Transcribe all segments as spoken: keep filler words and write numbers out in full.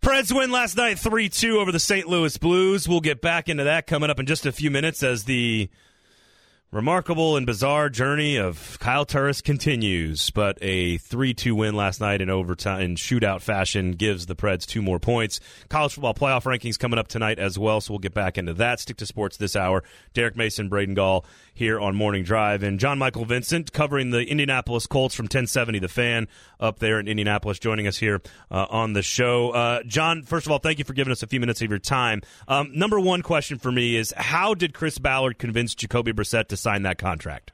Preds win last night three two over the Saint Louis Blues. We'll get back into that coming up in just a few minutes as the remarkable and bizarre journey of Kyle Turris continues. But a three two win last night in overtime in shootout fashion gives the Preds two more points. College football playoff rankings coming up tonight as well, so we'll get back into that. Stick to sports this hour. Derek Mason, Braden Gall here on Morning Drive. And John Michael Vincent covering the Indianapolis Colts from ten seventy The Fan up there in Indianapolis, joining us here uh, on the show. Uh, John, first of all, thank you for giving us a few minutes of your time. Um, number one question for me is, how did Chris Ballard convince Jacoby Brissett to sign that contract?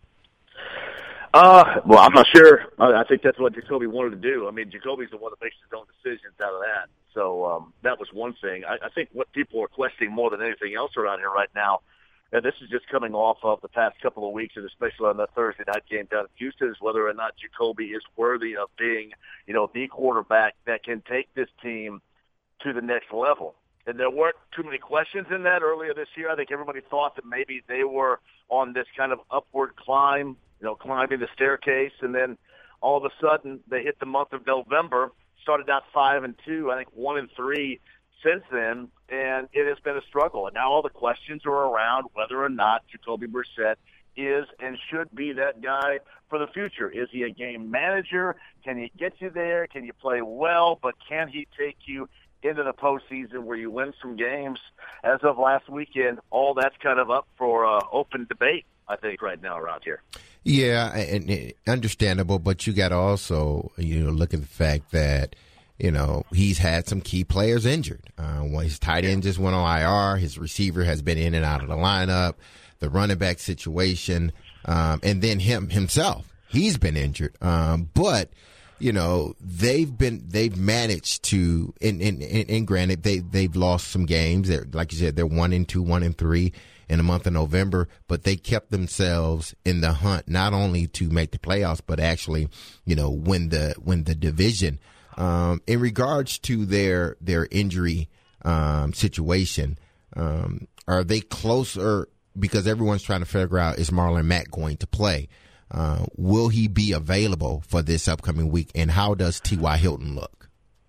Uh, well, I'm not sure. I, I think that's what Jacoby wanted to do. I mean, Jacoby's the one that makes his own decisions out of that. So um, that was one thing. I, I think what people are questioning more than anything else around here right now, and this is just coming off of the past couple of weeks, and especially on the Thursday night game down in Houston, is whether or not Jacoby is worthy of being, you know, the quarterback that can take this team to the next level. And there weren't too many questions in that earlier this year. I think everybody thought that maybe they were on this kind of upward climb, you know, climbing the staircase, and then all of a sudden they hit the month of November, started out five and two, I think one and three since then, and it has been a struggle. And now all the questions are around whether or not Jacoby Brissett is and should be that guy for the future. Is he a game manager? Can he get you there? Can you play well? But can he take you into the postseason where you win some games? As of last weekend, all that's kind of up for uh, open debate, I think, right now around here. Yeah, and, and understandable, but you got to also, you know, look at the fact that, you know, he's had some key players injured. Uh, when his tight end just went on I R. His receiver has been in and out of the lineup. The running back situation, um, and then him himself, he's been injured. Um, but you know, they've been they've managed to, and, and, and granted, they they've lost some games. They're, like you said, they're one and two, one and three in the month of November, but they kept themselves in the hunt not only to make the playoffs, but actually, you know, win the win the division. Um, in regards to their their injury um, situation, um, are they closer? Because everyone's trying to figure out, is Marlon Mack going to play? Uh, will he be available for this upcoming week? And how does T Y. Hilton look?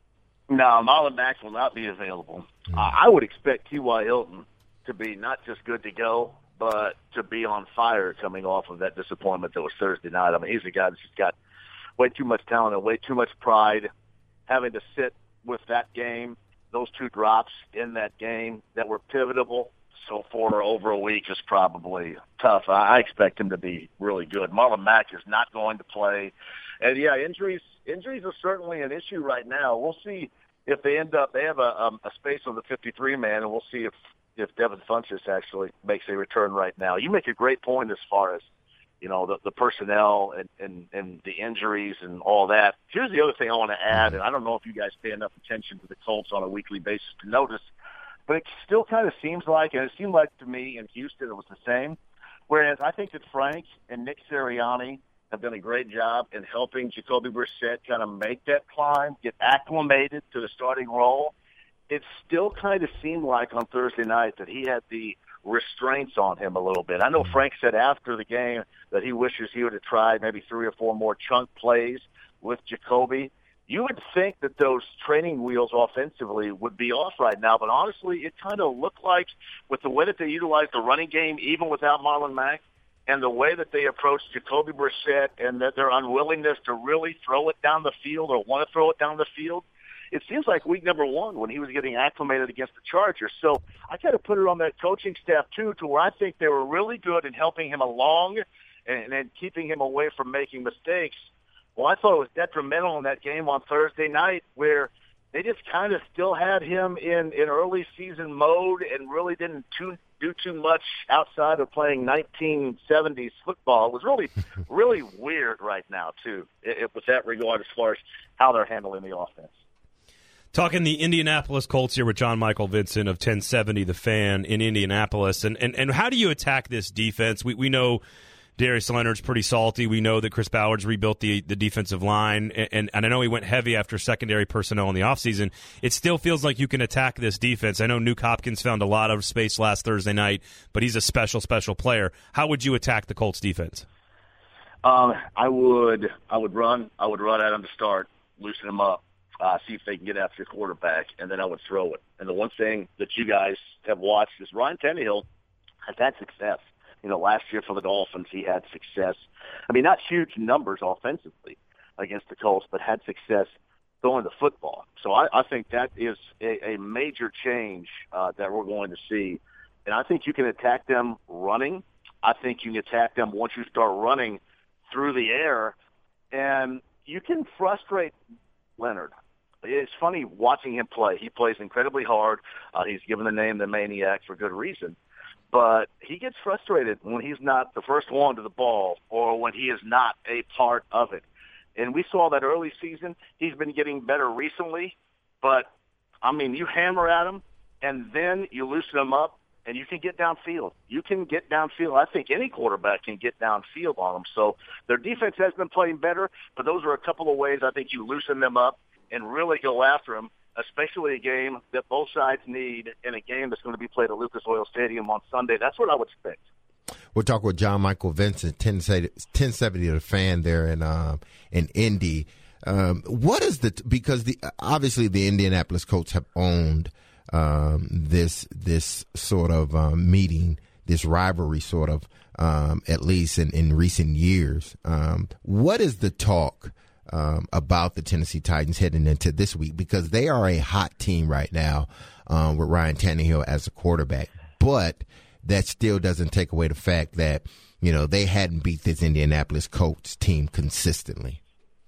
No, Marlon Mack will not be available. Mm. Uh, I would expect T Y. Hilton to be not just good to go, but to be on fire coming off of that disappointment that was Thursday night. I mean, he's a guy that's just got way too much talent and way too much pride. Having to sit with that game, those two drops in that game that were pivotal so for over a week is probably tough. I expect him to be really good. Marlon Mack is not going to play. And, yeah, injuries injuries are certainly an issue right now. We'll see if they end up – they have a, um, a space on the fifty-three man, and we'll see if, if Devin Funchess actually makes a return right now. You make a great point as far as, you know, the, the personnel and, and, and the injuries and all that. Here's the other thing I want to add, and I don't know if you guys pay enough attention to the Colts on a weekly basis to notice, but it still kind of seems like, and it seemed like to me in Houston it was the same, whereas I think that Frank and Nick Sirianni have done a great job in helping Jacoby Brissett kind of make that climb, get acclimated to the starting role. It still kind of seemed like on Thursday night that he had the restraints on him a little bit. I know Frank said after the game that he wishes he would have tried maybe three or four more chunk plays with Jacoby. You would think that those training wheels offensively would be off right now, but honestly, it kind of looked like with the way that they utilized the running game, even without Marlon Mack, and the way that they approached Jacoby Brissett and that their unwillingness to really throw it down the field or want to throw it down the field, it seems like week number one when he was getting acclimated against the Chargers. So I got to put it on that coaching staff, too, to where I think they were really good in helping him along and, and keeping him away from making mistakes. Well, I thought it was detrimental in that game on Thursday night where they just kind of still had him in, in early season mode and really didn't too, do too much outside of playing nineteen seventies football. It was really, really weird right now, too, it, with that regard as far as how they're handling the offense. Talking the Indianapolis Colts here with John Michael Vincent of ten seventy The Fan in Indianapolis. And, and, and how do you attack this defense? We, we know Darius Leonard's pretty salty. We know that Chris Ballard's rebuilt the, the defensive line, and, and I know he went heavy after secondary personnel in the offseason. It still feels like you can attack this defense. I know Nuke Hopkins found a lot of space last Thursday night, but he's a special, special player. How would you attack the Colts defense? Um, I would I would run. I would run at him to start, loosen him up. uh, see if they can get after your quarterback, and then I would throw it. And the one thing that you guys have watched is Ryan Tannehill has had success. You know, last year for the Dolphins, he had success. I mean, not huge numbers offensively against the Colts, but had success throwing the football. So I, I think that is a, a major change uh, that we're going to see. And I think you can attack them running. I think you can attack them once you start running through the air. And you can frustrate Leonard. It's funny watching him play. He plays incredibly hard. Uh, he's given the name the Maniac for good reason. But he gets frustrated when he's not the first one to the ball or when he is not a part of it. And we saw that early season. He's been getting better recently. But, I mean, you hammer at him, and then you loosen him up, and you can get downfield. You can get downfield. I think any quarterback can get downfield on them. So their defense has been playing better, but those are a couple of ways I think you loosen them up and really go after them, especially a game that both sides need in a game that's going to be played at Lucas Oil Stadium on Sunday. That's what I would expect. We'll talk with John Michael Vincent, ten seventy The Fan there in uh, in Indy. Um, what is the because the obviously the Indianapolis Colts have owned um, this this sort of um, meeting, this rivalry sort of um, at least in, in recent years. Um, what is the talk um, about the Tennessee Titans heading into this week? Because they are a hot team right now um, with Ryan Tannehill as a quarterback, but that still doesn't take away the fact that, you know, they hadn't beat this Indianapolis Colts team consistently.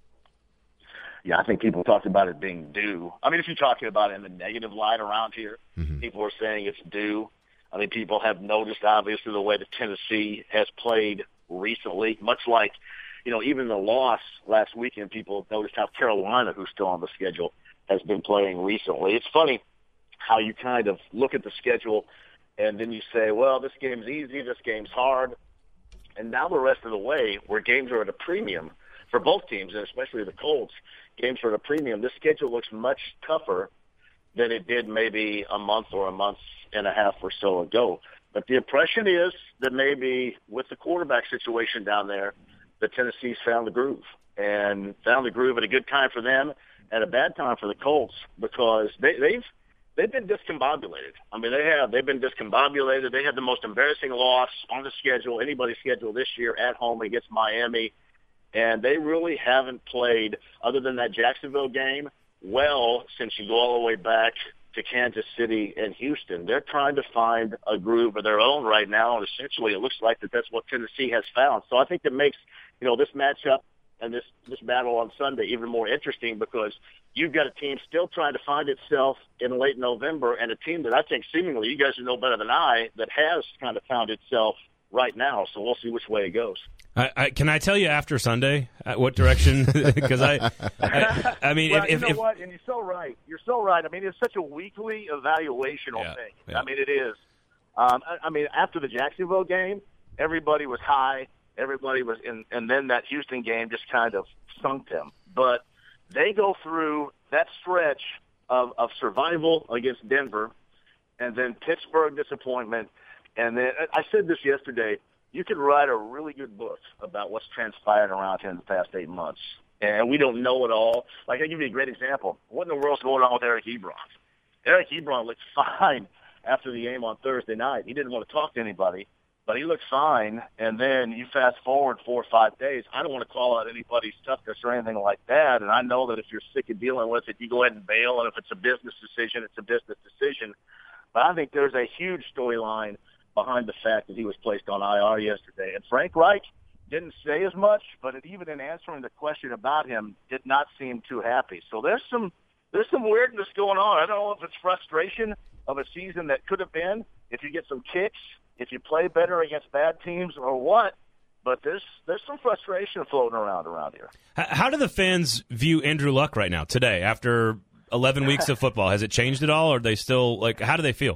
Yeah, I think people talked about it being due. I mean, if you're talking about it in the negative light around here, mm-hmm. people are saying it's due. I mean, people have noticed, obviously, the way that Tennessee has played recently, much like, you know, even the loss last weekend, people noticed how Carolina, who's still on the schedule, has been playing recently. It's funny how you kind of look at the schedule and then you say, well, this game's easy, this game's hard. And now the rest of the way, where games are at a premium for both teams, and especially the Colts, games are at a premium, this schedule looks much tougher than it did maybe a month or a month and a half or so ago. But the impression is that maybe with the quarterback situation down there, the Tennessee's found the groove, and found the groove at a good time for them and a bad time for the Colts, because they, they've They've been discombobulated. I mean, they have. They've been discombobulated. They had the most embarrassing loss on the schedule, anybody's schedule this year at home against Miami. And they really haven't played, other than that Jacksonville game, well since you go all the way back to Kansas City and Houston. They're trying to find a groove of their own right now, and essentially it looks like that that's what Tennessee has found. So I think that makes, you know, this matchup and this, this battle on Sunday even more interesting, because you've got a team still trying to find itself in late November, and a team that I think seemingly, you guys know better than I, that has kind of found itself right now. So we'll see which way it goes. I, I, can I tell you after Sunday uh, what direction? Because I, I, I mean, well, if, you know if, what, and you're so right. You're so right. I mean, it's such a weekly evaluational yeah, thing. Yeah. I mean, it is. Um, I, I mean, after the Jacksonville game, everybody was high. Everybody was in, and then that Houston game just kind of sunk them. But they go through that stretch of, of survival against Denver, and then Pittsburgh disappointment, and then I said this yesterday. You could write a really good book about what's transpired around here in the past eight months, and we don't know it all. Like, I'll give you a great example. What in the world's going on with Eric Ebron? Eric Ebron looked fine after the game on Thursday night. He didn't want to talk to anybody, but he looked fine. And then you fast forward four or five days. I don't want to call out anybody's toughness or anything like that, and I know that if you're sick of dealing with it, you go ahead and bail, and if it's a business decision, it's a business decision. But I think there's a huge storyline behind the fact that he was placed on I R yesterday. And Frank Reich didn't say as much, but it, even in answering the question about him, did not seem too happy. So there's some there's some weirdness going on. I don't know if it's frustration of a season that could have been, if you get some kicks, if you play better against bad teams, or what. But there's there's some frustration floating around around here. How do the fans view Andrew Luck right now, today, after eleven weeks of football? Has it changed at all, or are they still, like, how do they feel?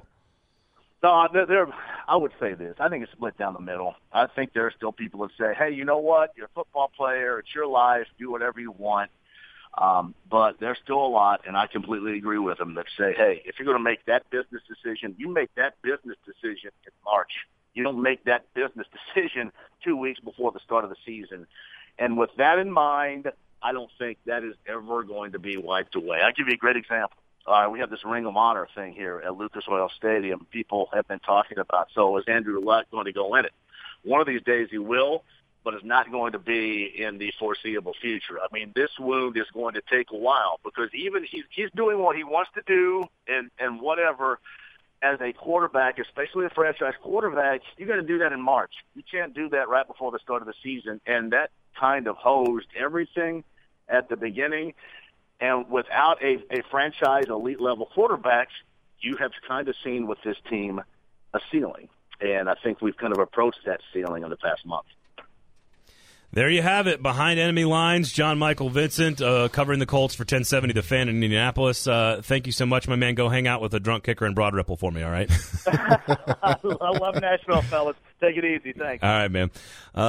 No, they're, they're, I would say this. I think it's split down the middle. I think there are still people that say, hey, you know what? You're a football player. It's your life. Do whatever you want. Um, but there's still a lot, and I completely agree with them, that say, hey, if you're going to make that business decision, you make that business decision in March. You don't make that business decision two weeks before the start of the season. And with that in mind, I don't think that is ever going to be wiped away. I'll give you a great example. Uh, we have this Ring of Honor thing here at Lucas Oil Stadium. People have been talking about, so is Andrew Luck going to go in it? One of these days he will, but it's not going to be in the foreseeable future. I mean, this wound is going to take a while because even he's, he's doing what he wants to do and, and whatever. As a quarterback, especially a franchise quarterback, you got to do that in March. You can't do that right before the start of the season, and that kind of hosed everything at the beginning. And without a, a franchise elite-level quarterback, you have kind of seen with this team a ceiling. And I think we've kind of approached that ceiling in the past month. There you have it. Behind enemy lines, John Michael Vincent uh, covering the Colts for ten seventy The Fan in Indianapolis. Uh, thank you so much, my man. Go hang out with a drunk kicker in Broad Ripple for me, all right? I love Nashville, fellas. Take it easy. Thanks. All right, man.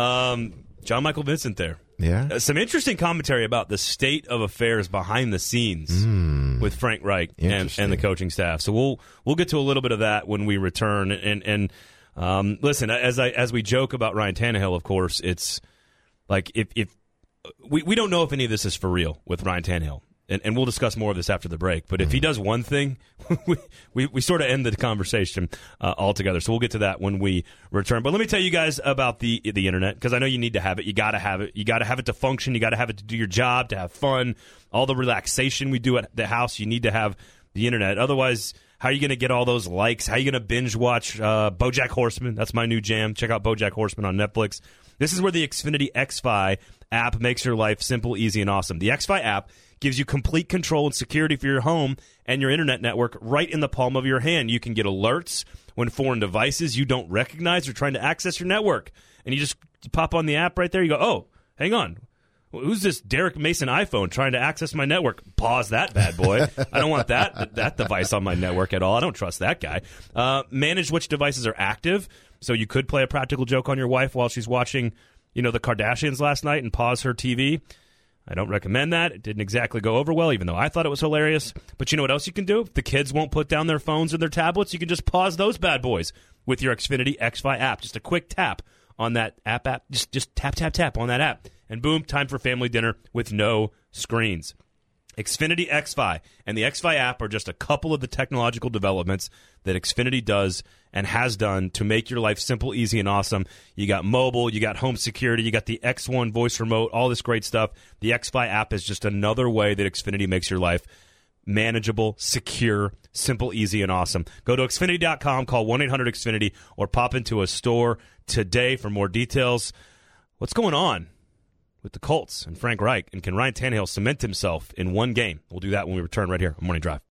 Um, John Michael Vincent there. Yeah. Uh, some interesting commentary about the state of affairs behind the scenes Mm. with Frank Reich and, and the coaching staff. So we'll we'll get to a little bit of that when we return. And and um, listen, as I as we joke about Ryan Tannehill, of course, it's like if if we we don't know if any of this is for real with Ryan Tannehill. And, and we'll discuss more of this after the break. But if he does one thing, we, we, we sort of end the conversation uh, altogether. So we'll get to that when we return. But let me tell you guys about the the internet, because I know you need to have it. You got to have it. You got to have it to function. You got to have it to do your job, to have fun. All the relaxation we do at the house, you need to have the internet. Otherwise, how are you going to get all those likes? How are you going to binge watch uh, BoJack Horseman? That's my new jam. Check out BoJack Horseman on Netflix. This is where the Xfinity X F I app makes your life simple, easy, and awesome. The X F I app gives you complete control and security for your home and your internet network right in the palm of your hand. You can get alerts when foreign devices you don't recognize are trying to access your network. And you just pop on the app right there. You go, oh, hang on. Who's this Derek Mason iPhone trying to access my network? Pause that bad boy. I don't want that that device on my network at all. I don't trust that guy. Uh, manage which devices are active. So you could play a practical joke on your wife while she's watching, you know, the Kardashians last night and pause her T V. I don't recommend that. It didn't exactly go over well, even though I thought it was hilarious. But you know what else you can do? If the kids won't put down their phones or their tablets, you can just pause those bad boys with your Xfinity X F I app. Just a quick tap on that app app. Just, just tap, tap, tap on that app. And boom, time for family dinner with no screens. Xfinity X F I and the X F I app are just a couple of the technological developments that Xfinity does and has done to make your life simple, easy, and awesome. You got mobile, you got home security, you got the X one voice remote, all this great stuff. The X F I app is just another way that Xfinity makes your life manageable, secure, simple, easy, and awesome. Go to Xfinity dot com, call one eight hundred X Finity, or pop into a store today for more details. What's going on with the Colts and Frank Reich, and can Ryan Tannehill cement himself in one game? We'll do that when we return right here on Morning Drive.